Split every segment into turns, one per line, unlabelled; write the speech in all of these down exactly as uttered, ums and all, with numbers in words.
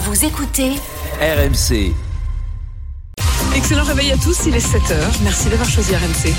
Vous écoutez
R M C.
Excellent réveil à tous, il est sept heures. Merci d'avoir choisi R M C.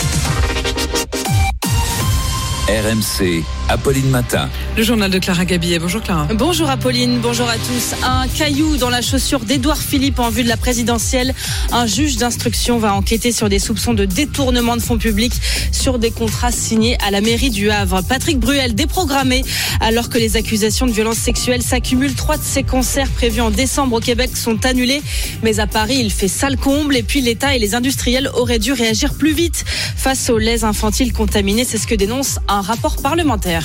R M C, Apolline Matin.
Le journal de Clara Gabillet. Bonjour Clara.
Bonjour Apolline, bonjour à tous. Un caillou dans la chaussure d'Édouard Philippe en vue de la présidentielle. Un juge d'instruction va enquêter sur des soupçons de détournement de fonds publics sur des contrats signés à la mairie du Havre. Patrick Bruel déprogrammé alors que les accusations de violences sexuelles s'accumulent. Trois de ses concerts prévus en décembre au Québec sont annulés. Mais à Paris, il fait sale comble. Et puis l'État et les industriels auraient dû réagir plus vite face aux laits infantiles contaminés. C'est ce que dénonce un rapport parlementaire.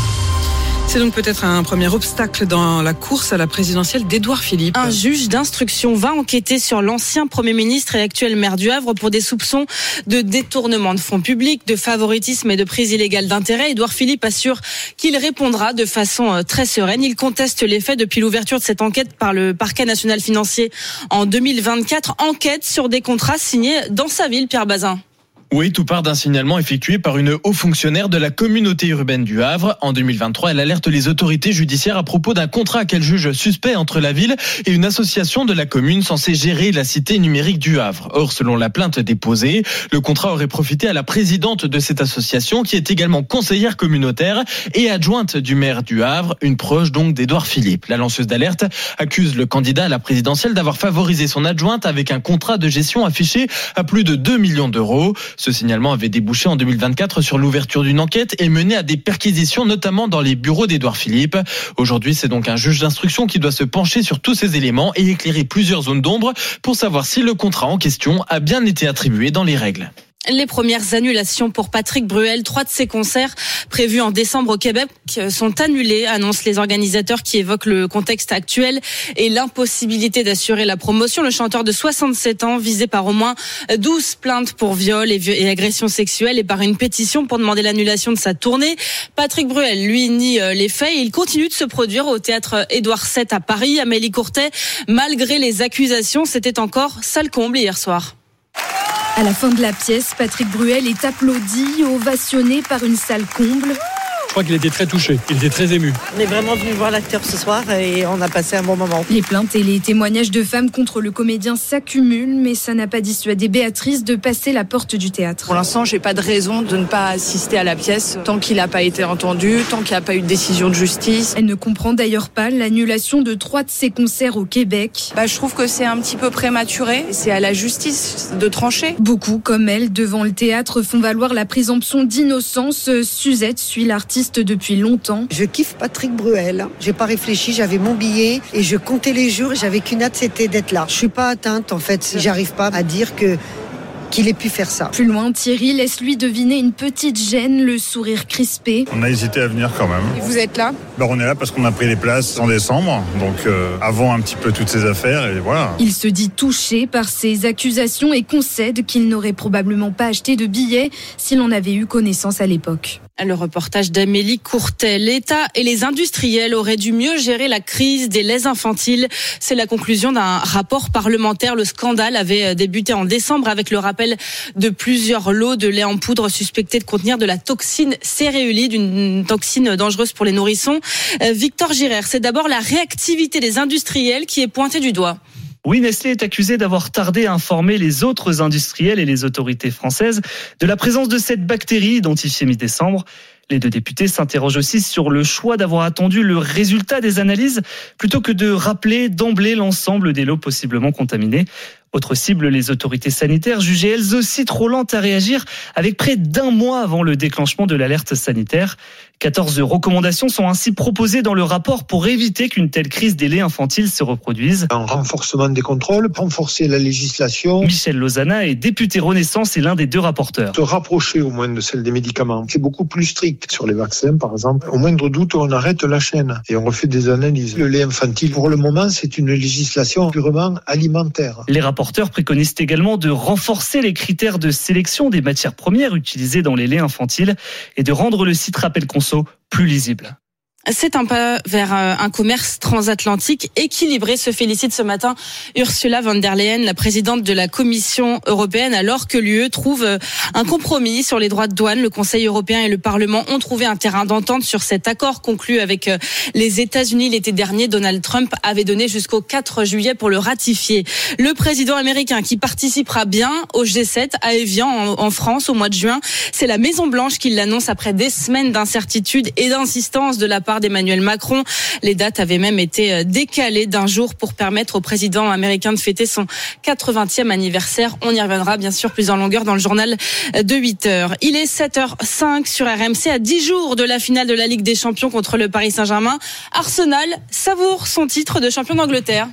C'est donc peut-être un premier obstacle dans la course à la présidentielle d'Édouard Philippe.
Un juge d'instruction va enquêter sur l'ancien Premier ministre et actuel maire du Havre pour des soupçons de détournement de fonds publics, de favoritisme et de prise illégale d'intérêt. Édouard Philippe assure qu'il répondra de façon très sereine. Il conteste les faits depuis l'ouverture de cette enquête par le parquet national financier en deux mille vingt-quatre. Enquête sur des contrats signés dans sa ville, Pierre Bazin.
Oui, tout part d'un signalement effectué par une haut fonctionnaire de la communauté urbaine du Havre. En deux mille vingt-trois, elle alerte les autorités judiciaires à propos d'un contrat qu'elle juge suspect entre la ville et une association de la commune censée gérer la cité numérique du Havre. Or, selon la plainte déposée, le contrat aurait profité à la présidente de cette association, qui est également conseillère communautaire et adjointe du maire du Havre, une proche donc d'Édouard Philippe. La lanceuse d'alerte accuse le candidat à la présidentielle d'avoir favorisé son adjointe avec un contrat de gestion affiché à plus de deux millions d'euros. Ce signalement avait débouché en deux mille vingt-quatre sur l'ouverture d'une enquête et mené à des perquisitions, notamment dans les bureaux d'Édouard Philippe. Aujourd'hui, c'est donc un juge d'instruction qui doit se pencher sur tous ces éléments et éclairer plusieurs zones d'ombre pour savoir si le contrat en question a bien été attribué dans les règles.
Les premières annulations pour Patrick Bruel. Trois de ses concerts prévus en décembre au Québec sont annulés, annoncent les organisateurs qui évoquent le contexte actuel et l'impossibilité d'assurer la promotion. Le chanteur de soixante-sept ans, visé par au moins douze plaintes pour viol et, et agression sexuelle et par une pétition pour demander l'annulation de sa tournée. Patrick Bruel, lui, nie les faits. Il continue de se produire au théâtre Édouard sept à Paris. Amélie Courtet, malgré les accusations, c'était encore salle comble hier soir.
À la fin de la pièce, Patrick Bruel est applaudi, ovationné par une salle comble.
Je crois qu'il était très touché, il était très ému.
On est vraiment venu voir l'acteur ce soir et on a passé un bon moment.
Les plaintes et les témoignages de femmes contre le comédien s'accumulent, mais ça n'a pas dissuadé Béatrice de passer la porte du théâtre.
Pour l'instant, j'ai pas de raison de ne pas assister à la pièce tant qu'il n'a pas été entendu, tant qu'il n'y a pas eu de décision de justice.
Elle ne comprend d'ailleurs pas l'annulation de trois de ses concerts au Québec.
Bah, je trouve que c'est un petit peu prématuré. C'est à la justice de trancher.
Beaucoup, comme elle, devant le théâtre, font valoir la présomption d'innocence. Suzette suit l'artiste depuis longtemps.
Je kiffe Patrick Bruel. J'ai pas réfléchi, j'avais mon billet et je comptais les jours. J'avais qu'une hâte, c'était d'être là. Je suis pas atteinte en fait. J'arrive pas à dire que qu'il ait pu faire ça.
Plus loin, Thierry laisse lui deviner une petite gêne, le sourire crispé.
On a hésité à venir quand même.
Et vous êtes là ?
Ben, on est là parce qu'on a pris les places en décembre, donc euh, avant un petit peu toutes ces affaires et voilà.
Il se dit touché par ces accusations et concède qu'il n'aurait probablement pas acheté de billets s'il en avait eu connaissance à l'époque.
Le reportage d'Amélie Courtet. L'État et les industriels auraient dû mieux gérer la crise des laits infantiles. C'est la conclusion d'un rapport parlementaire. Le scandale avait débuté en décembre avec le rappel de plusieurs lots de lait en poudre suspectés de contenir de la toxine céréulide, une toxine dangereuse pour les nourrissons. Victor Girard, c'est d'abord la réactivité des industriels qui est pointée du doigt.
Oui, Nestlé est accusé d'avoir tardé à informer les autres industriels et les autorités françaises de la présence de cette bactérie identifiée mi-décembre. Les deux députés s'interrogent aussi sur le choix d'avoir attendu le résultat des analyses plutôt que de rappeler d'emblée l'ensemble des lots possiblement contaminés. Autre cible, les autorités sanitaires jugées elles aussi trop lentes à réagir avec près d'un mois avant le déclenchement de l'alerte sanitaire. quatorze recommandations sont ainsi proposées dans le rapport pour éviter qu'une telle crise des laits infantiles se reproduise.
Un renforcement des contrôles, renforcer la législation.
Michel Lozana est député Renaissance et l'un des deux rapporteurs.
Se rapprocher au moins de celle des médicaments. C'est beaucoup plus strict sur les vaccins par exemple. Au moindre doute, on arrête la chaîne et on refait des analyses. Le lait infantile, pour le moment, c'est une législation purement alimentaire.
Les rapporteurs préconisent également de renforcer les critères de sélection des matières premières utilisées dans les laits infantiles et de rendre le site Rappel Conso plus lisible.
C'est un pas vers un commerce transatlantique équilibré, se félicite ce matin Ursula von der Leyen, la présidente de la Commission européenne, alors que l'U E trouve un compromis sur les droits de douane. Le Conseil européen et le Parlement ont trouvé un terrain d'entente sur cet accord conclu avec les États-Unis l'été dernier. Donald Trump avait donné jusqu'au quatre juillet pour le ratifier. Le président américain qui participera bien au G sept à Évian en France au mois de juin, c'est la Maison-Blanche qui l'annonce après des semaines d'incertitude et d'insistance de la part d'Emmanuel Macron. Les dates avaient même été décalées d'un jour pour permettre au président américain de fêter son quatre-vingtième anniversaire. On y reviendra bien sûr plus en longueur dans le journal de huit heures. Il est sept heures cinq sur R M C, à dix jours de la finale de la Ligue des Champions contre le Paris Saint-Germain. Arsenal savoure son titre de champion d'Angleterre.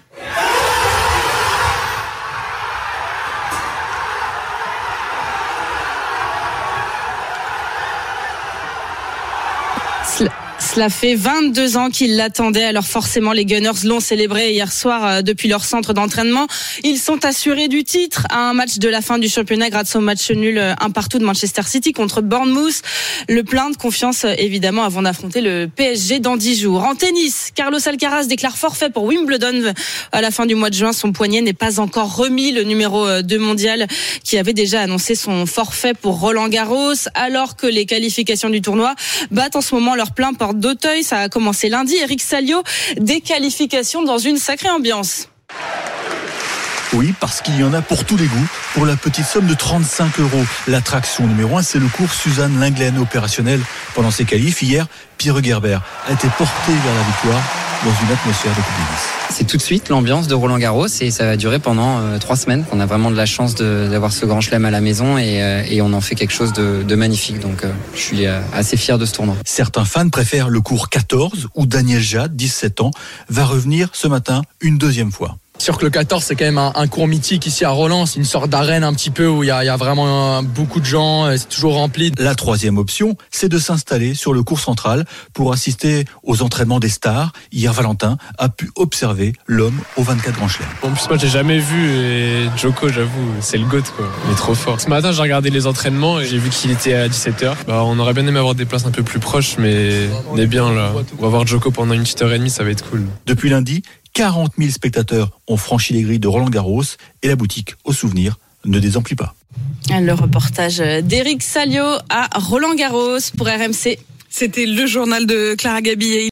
Cela fait vingt-deux ans qu'ils l'attendaient, alors forcément les Gunners l'ont célébré hier soir depuis leur centre d'entraînement. Ils sont assurés du titre à un match de la fin du championnat grâce au match nul un partout de Manchester City contre Bournemouth. Le plein de confiance évidemment avant d'affronter le P S G dans dix jours. En tennis, Carlos Alcaraz déclare forfait pour Wimbledon à la fin du mois de juin. Son poignet n'est pas encore remis. Le numéro deux mondial qui avait déjà annoncé son forfait pour Roland Garros, alors que les qualifications du tournoi battent en ce moment leur plein porte d'Auteuil. Ça a commencé lundi. Eric Salio, des qualifications dans une sacrée ambiance.
Oui, parce qu'il y en a pour tous les goûts, pour la petite somme de trente-cinq euros. L'attraction numéro un, c'est le cours Suzanne Lenglen, opérationnel pendant ses qualifs. Hier, Pierre Gerber a été porté vers la victoire dans une atmosphère de Coupe Davis.
C'est tout de suite l'ambiance de Roland Garros et ça va durer pendant euh, trois semaines. On a vraiment de la chance de, d'avoir ce grand chelem à la maison et, euh, et on en fait quelque chose de, de magnifique. Donc euh, je suis euh, assez fier de ce tournoi.
Certains fans préfèrent le cours quatorze où Daniel Jad, dix-sept ans, va revenir ce matin une deuxième fois.
Sûr que le quatorze, c'est quand même un, un cours mythique ici à Roland. C'est une sorte d'arène un petit peu où il y a, il y a vraiment beaucoup de gens. C'est toujours rempli.
La troisième option, c'est de s'installer sur le cours central pour assister aux entraînements des stars. Hier, Valentin a pu observer l'homme aux vingt-quatre grands chelems.
En plus, moi, j'ai jamais vu. Et Djoko, j'avoue, c'est le GOAT, quoi. Il est trop fort. Ce matin, j'ai regardé les entraînements et j'ai vu qu'il était à dix-sept heures. Bah, on aurait bien aimé avoir des places un peu plus proches, mais on est bien là. On va voir Djoko pendant une petite heure et demie, ça va être cool.
Depuis lundi, quarante mille spectateurs ont franchi les grilles de Roland Garros et la boutique au souvenir ne désemplit pas.
Le reportage d'Éric Salio à Roland Garros pour R M C.
C'était le journal de Clara Gabillet.